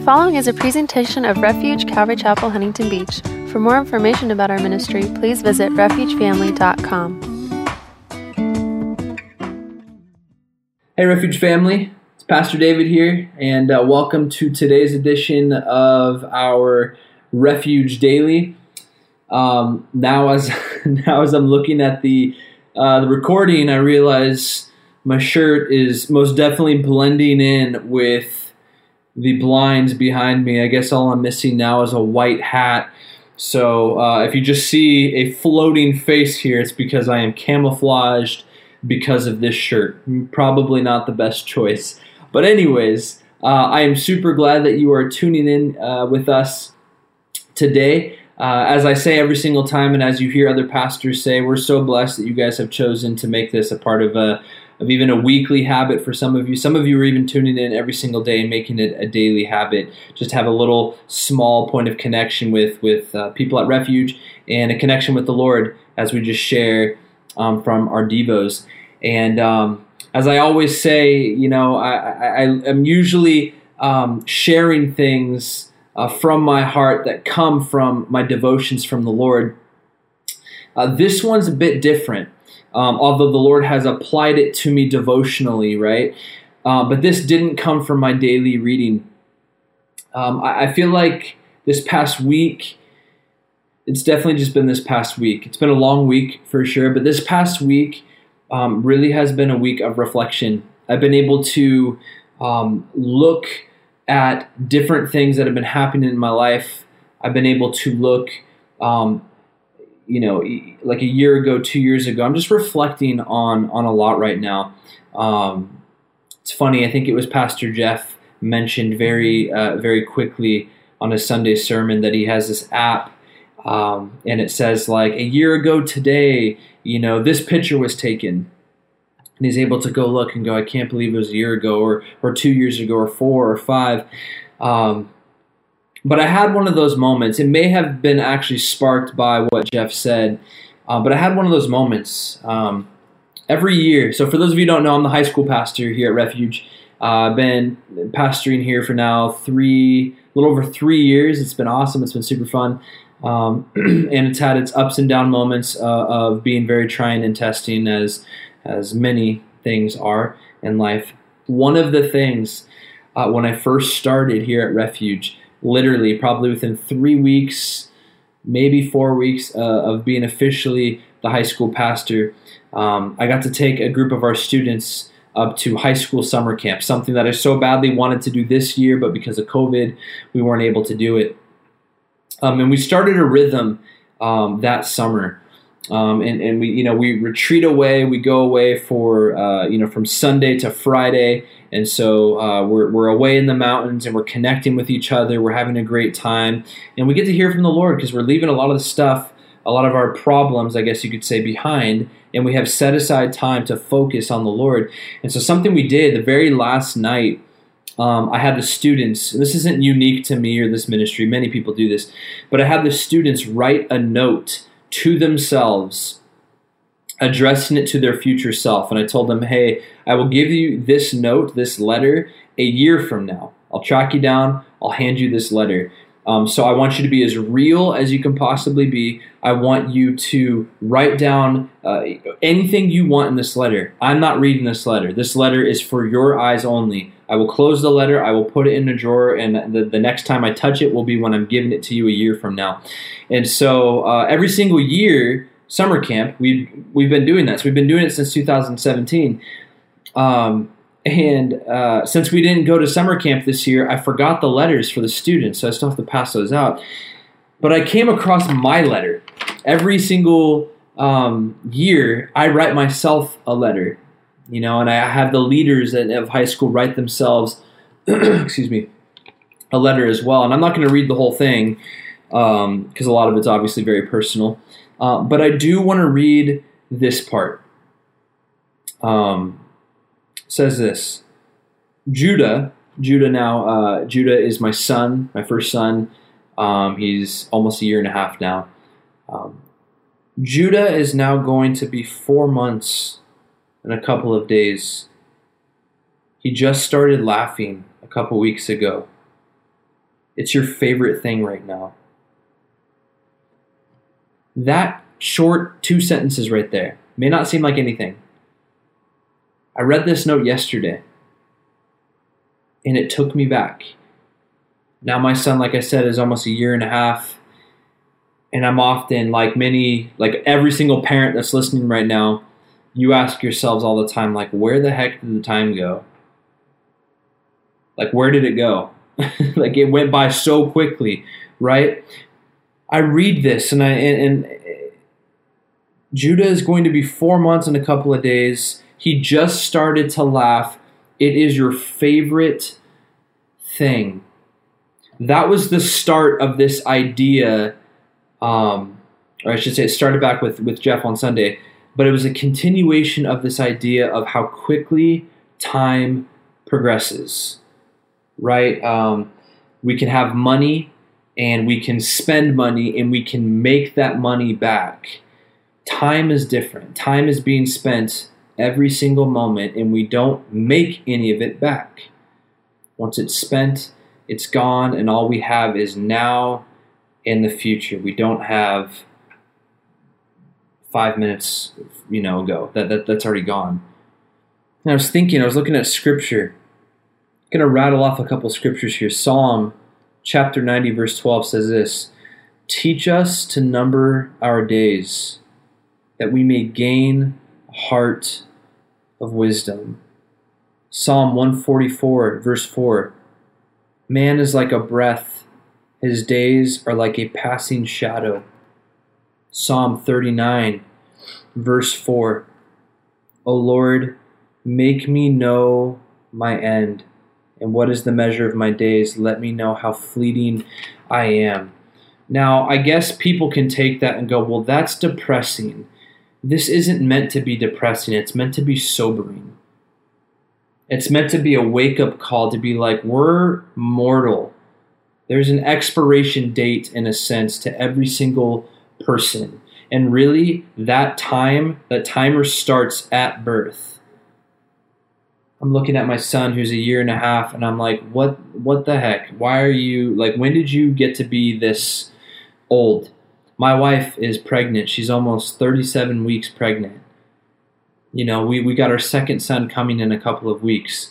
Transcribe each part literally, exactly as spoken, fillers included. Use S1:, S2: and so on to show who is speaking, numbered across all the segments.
S1: following is a presentation of Refuge Calvary Chapel, Huntington Beach. For more information about our ministry, please visit refuge family dot com.
S2: Hey, Refuge family. It's Pastor David here, and uh, welcome to today's edition of our Refuge Daily. Um, now, as now as I'm looking at the uh, the recording, I realize my shirt is most definitely blending in with the blinds behind me. I guess all I'm missing now is a white hat. So uh, if you just see a floating face here, it's because I am camouflaged because of this shirt. Probably not the best choice. But anyways, uh, I am super glad that you are tuning in uh, with us today. Uh, as I say every single time, and as you hear other pastors say, we're so blessed that you guys have chosen to make this a part of a of even a weekly habit for some of you. Some of you are even tuning in every single day and making it a daily habit. Just have a little small point of connection with, with uh, people at Refuge and a connection with the Lord as we just share um, from our Devos. And um, as I always say, you know, I, I, I'm usually um, sharing things uh, from my heart that come from my devotions from the Lord. Uh, this one's a bit different. Um, although the Lord has applied it to me devotionally, right? Uh, but this didn't come from my daily reading. Um, I, I feel like this past week, it's definitely just been this past week. It's been a long week for sure, but this past week um, really has been a week of reflection. I've been able to um, look at different things that have been happening in my life. I've been able to look um, you know, like a year ago, two years ago. I'm just reflecting on on a lot right now. Um, it's funny. I think it was Pastor Jeff mentioned very uh, very quickly on his Sunday sermon that he has this app, um, and it says like a year ago today, you know, this picture was taken, and he's able to go look and go, I can't believe it was a year ago, or or two years ago, or four or five. Um, But I had one of those moments. It may have been actually sparked by what Jeff said, uh, but I had one of those moments um, every year. So for those of you who don't know, I'm the high school pastor here at Refuge. Uh, I've been pastoring here for now three, a little over three years. It's been awesome. It's been super fun. Um, and it's had its ups and down moments uh, of being very trying and testing, as, as many things are in life. One of the things uh, when I first started here at Refuge, literally probably within three weeks, maybe four weeks uh, of being officially the high school pastor, um, I got to take a group of our students up to high school summer camp, something that I so badly wanted to do this year, but because of COVID, we weren't able to do it. Um, and we started a rhythm um, that summer. Um, and, and we, you know, we retreat away, we go away for, uh, you know, from Sunday to Friday. And so uh, we're, we're away in the mountains and we're connecting with each other. We're having a great time. And we get to hear from the Lord because we're leaving a lot of the stuff, a lot of our problems, I guess you could say, behind. And we have set aside time to focus on the Lord. And so something we did the very last night, um, I had the students, and this isn't unique to me or this ministry, many people do this, but I had the students write a note to themselves, addressing it to their future self. And I told them, hey, I will give you this note, this letter, a year from now. I'll track you down. I'll hand you this letter. Um, so I want you to be as real as you can possibly be. I want you to write down uh, anything you want in this letter. I'm not reading this letter. This letter is for your eyes only. I will close the letter. I will put it in a drawer, and the, the next time I touch it will be when I'm giving it to you a year from now. And so uh, every single year, summer camp, we've, we've been doing that. So we've been doing it since two thousand seventeen. Um, and uh, since we didn't go to summer camp this year, I forgot the letters for the students, so I still have to pass those out. But I came across my letter. Every single um, year, I write myself a letter, you know, and I have the leaders of high school write themselves, excuse me, a letter as well. And I'm not going to read the whole thing because um, a lot of it's obviously very personal. Uh, but I do want to read this part. Um, it says this: Judah, Judah now, uh, Judah is my son, my first son. Um, he's almost a year and a half now. Um, Judah is now going to be four months in a couple of days. He just started laughing a couple weeks ago. It's your favorite thing right now. That short two sentences right there may not seem like anything. I read this note yesterday, and it took me back. Now my son, like I said, is almost a year and a half, and I'm often, like many, like every single parent that's listening right now, you ask yourselves all the time, like, where the heck did the time go? Like, where did it go? Like, it went by so quickly, right? I read this, and I and, and Judah is going to be four months in a couple of days. He just started to laugh. It is your favorite thing. That was the start of this idea, um, or I should say it started back with, with Jeff on Sunday, but it was a continuation of this idea of how quickly time progresses, right? Um, we can have money, and we can spend money, and we can make that money back. Time is different. Time is being spent every single moment, and we don't make any of it back. Once it's spent, it's gone, and all we have is now and the future. We don't have five minutes, you know, ago. That, that that's already gone. And I was thinking, I was looking at Scripture. I'm going to rattle off a couple scriptures here. Psalm chapter ninety, verse twelve says this: "Teach us to number our days, that we may gain a heart of wisdom." Psalm one forty-four, verse four: "Man is like a breath, his days are like a passing shadow." Psalm thirty-nine, verse four: "O Lord, make me know my end, and what is the measure of my days? Let me know how fleeting I am." Now, I guess people can take that and go, well, that's depressing. This isn't meant to be depressing. It's meant to be sobering. It's meant to be a wake-up call to be like, we're mortal. There's an expiration date, in a sense, to every single person. And really, that time, that timer starts at birth. I'm looking at my son who's a year and a half, and I'm like, what what the heck? Why are you, like, when did you get to be this old? My wife is pregnant. She's almost thirty-seven weeks pregnant. You know, we, we got our second son coming in a couple of weeks.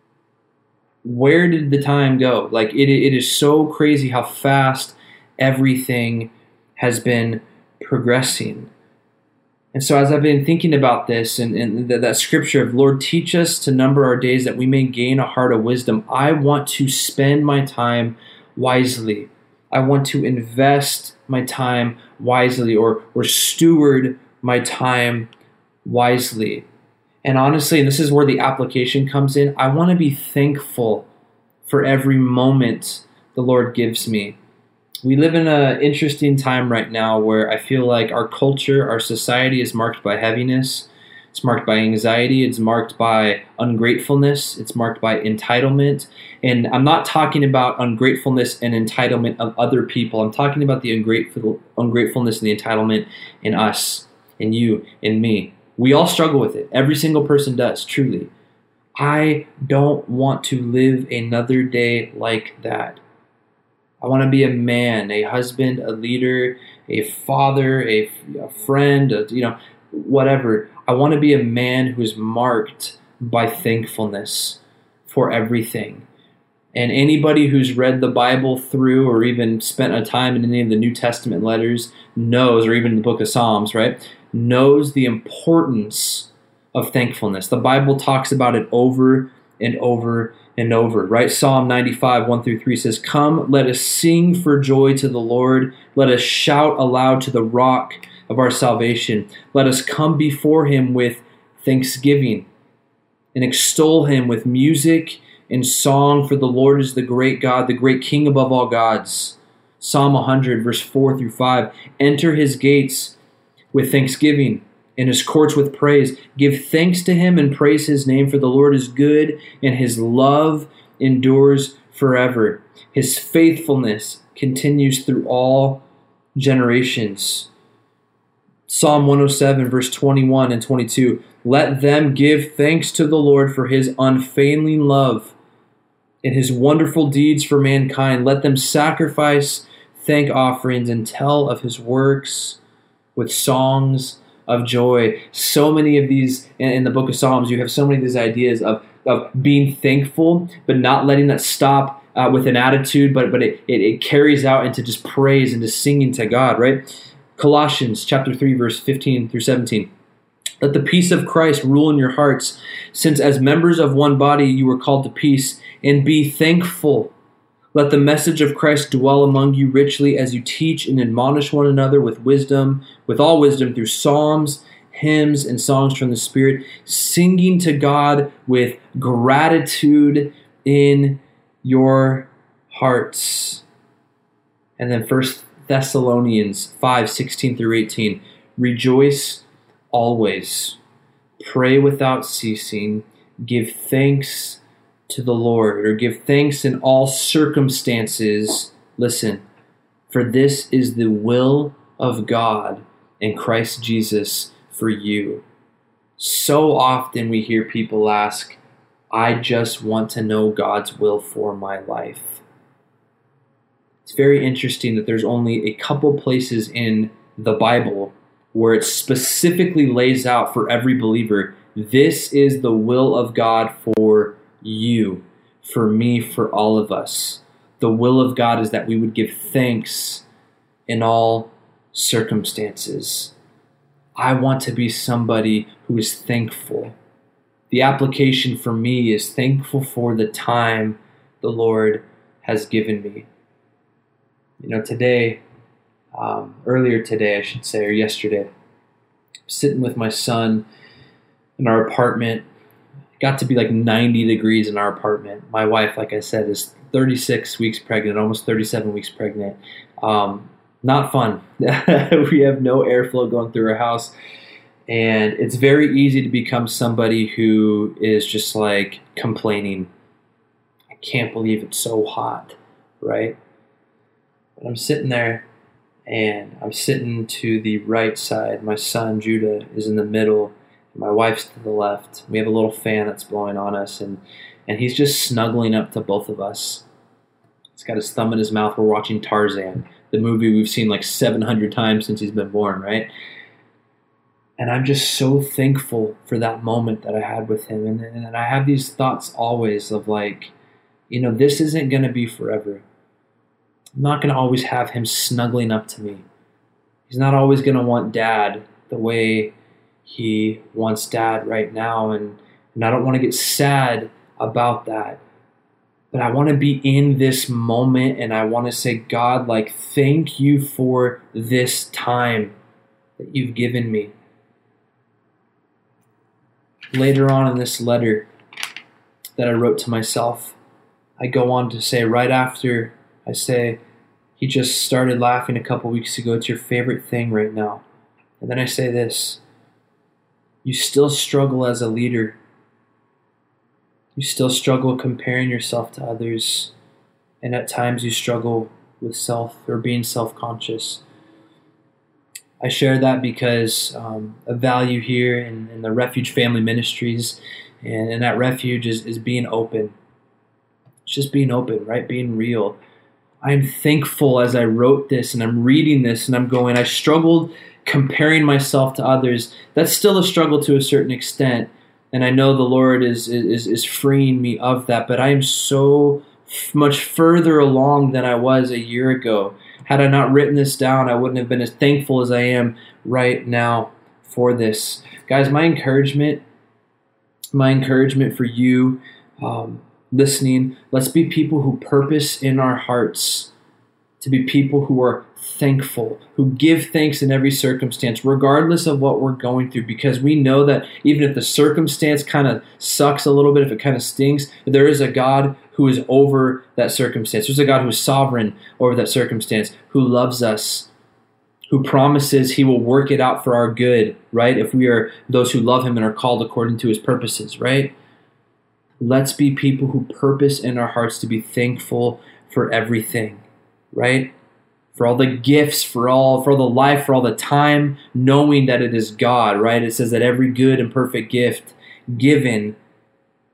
S2: Where did the time go? Like, it it is so crazy how fast everything has been progressing. And so as I've been thinking about this and, and that, that scripture of, Lord, teach us to number our days that we may gain a heart of wisdom, I want to spend my time wisely. I want to invest my time wisely, or, or steward my time wisely. And honestly, and this is where the application comes in, I want to be thankful for every moment the Lord gives me. We live in an interesting time right now where I feel like our culture, our society is marked by heaviness. It's marked by anxiety. It's marked by ungratefulness. It's marked by entitlement. And I'm not talking about ungratefulness and entitlement of other people. I'm talking about the ungrateful, ungratefulness and the entitlement in us, in you, in me. We all struggle with it. Every single person does, truly. I don't want to live another day like that. I want to be a man, a husband, a leader, a father, a, a friend, a, you know, whatever. I want to be a man who is marked by thankfulness for everything. And anybody who's read the Bible through, or even spent a time in any of the New Testament letters, knows, or even the book of Psalms, right, knows the importance of thankfulness. The Bible talks about it over and over and over, right? Psalm ninety-five, one through three says, "Come, let us sing for joy to the Lord. Let us shout aloud to the rock of our salvation. Let us come before him with thanksgiving and extol him with music and song, for the Lord is the great God, the great King above all gods." Psalm one hundred, verse four through five, "Enter his gates with thanksgiving, in his courts with praise. Give thanks to him and praise his name, for the Lord is good, and his love endures forever. His faithfulness continues through all generations." Psalm one oh seven, verse twenty-one and twenty-two, "Let them give thanks to the Lord for his unfailing love, in his wonderful deeds for mankind. Let them sacrifice thank offerings and tell of his works with songs of joy. So many of these in, in the book of Psalms, you have so many of these ideas of, of being thankful, but not letting that stop uh, with an attitude, but, but it, it, it carries out into just praise and just singing to God, right? Colossians chapter three, verse fifteen through seventeen. Let the peace of Christ rule in your hearts, since as members of one body you were called to peace, and be thankful. Let the message of Christ dwell among you richly as you teach and admonish one another with wisdom, with all wisdom through psalms, hymns, and songs from the Spirit, singing to God with gratitude in your hearts. And then First Thessalonians five, sixteen through eighteen. Rejoice always. Pray without ceasing. Give thanks to the Lord, or give thanks in all circumstances. Listen, for this is the will of God in Christ Jesus for you. So often we hear people ask, I just want to know God's will for my life. It's very interesting that there's only a couple places in the Bible where it specifically lays out for every believer, this is the will of God for you, for me, for all of us. The will of God is that we would give thanks in all circumstances. I want to be somebody who is thankful. The application for me is thankful for the time the Lord has given me. You know, today, um, earlier today, I should say, or yesterday, sitting with my son in our apartment. It got to be like ninety degrees in our apartment. My wife, like I said, is thirty-six weeks pregnant, almost thirty-seven weeks pregnant. Um, not fun. We have no airflow going through our house. And it's very easy to become somebody who is just like complaining. I can't believe it's so hot, right? But I'm sitting there, and I'm sitting to the right side. My son, Judah, is in the middle. And my wife's to the left. We have a little fan that's blowing on us, and, and he's just snuggling up to both of us. He's got his thumb in his mouth. We're watching Tarzan, the movie we've seen like seven hundred times since he's been born, right? And I'm just so thankful for that moment that I had with him. And, and I have these thoughts always of like, you know, this isn't going to be forever. I'm not going to always have him snuggling up to me. He's not always going to want dad the way he wants dad right now. And, and I don't want to get sad about that. But I want to be in this moment, and I want to say, God, like, thank you for this time that you've given me. Later on in this letter that I wrote to myself, I go on to say, right after I say, he just started laughing a couple weeks ago, it's your favorite thing right now. And then I say this, you still struggle as a leader. You still struggle comparing yourself to others. And at times you struggle with self or being self-conscious. I share that because um, a value here in, in the Refuge Family Ministries and, and that Refuge is, is being open. It's just being open, right? Being real. I'm thankful as I wrote this and I'm reading this and I'm going, I struggled comparing myself to others. That's still a struggle to a certain extent. And I know the Lord is, is, is freeing me of that. But I am so much further along than I was a year ago. Had I not written this down, I wouldn't have been as thankful as I am right now for this. Guys, my encouragement, my encouragement for you um, listening, let's be people who purpose in our hearts to be people who are thankful, who give thanks in every circumstance, regardless of what we're going through, because we know that even if the circumstance kind of sucks a little bit, if it kind of stings, there is a God who is over that circumstance. There's a God who is sovereign over that circumstance, who loves us, who promises he will work it out for our good, right? If we are those who love him and are called according to his purposes, right? Let's be people who purpose in our hearts to be thankful for everything, right? For all the gifts, for all, for all the life, for all the time, knowing that it is God, right? It says that every good and perfect gift given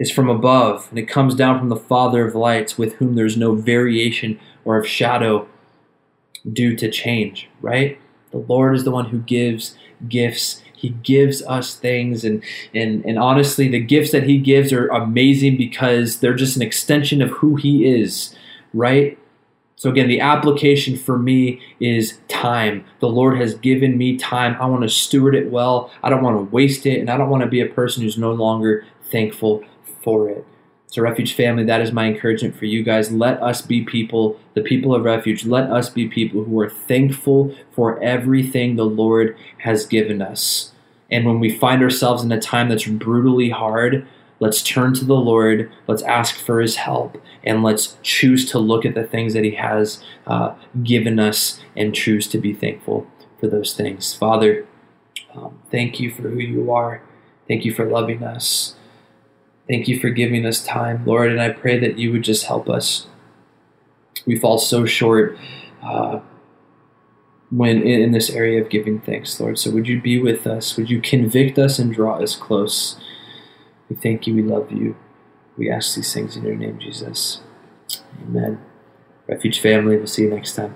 S2: is from above, and it comes down from the Father of lights, with whom there's no variation or of shadow due to change, right? The Lord is the one who gives gifts. He gives us things, and, and, and honestly, the gifts that he gives are amazing because they're just an extension of who he is, right? So again, the application for me is time. The Lord has given me time. I want to steward it well. I don't want to waste it, and I don't want to be a person who's no longer thankful for it. So Refuge family, that is my encouragement for you guys. Let us be people, the people of Refuge, let us be people who are thankful for everything the Lord has given us. And when we find ourselves in a time that's brutally hard, let's turn to the Lord, let's ask for his help, and let's choose to look at the things that he has uh, given us and choose to be thankful for those things. Father, um, thank you for who you are. Thank you for loving us. Thank you for giving us time, Lord, and I pray that you would just help us. We fall so short uh, when in, in this area of giving thanks, Lord. So would you be with us? Would you convict us and draw us close? We thank you. We love you. We ask these things in your name, Jesus. Amen. Refuge family, we'll see you next time.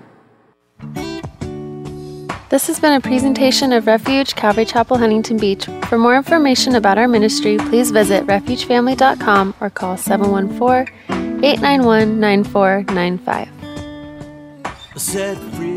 S1: This has been a presentation of Refuge Calvary Chapel, Huntington Beach. For more information about our ministry, please visit refuge family dot com or call seven one four, eight nine one, nine four nine five.
S3: Set free.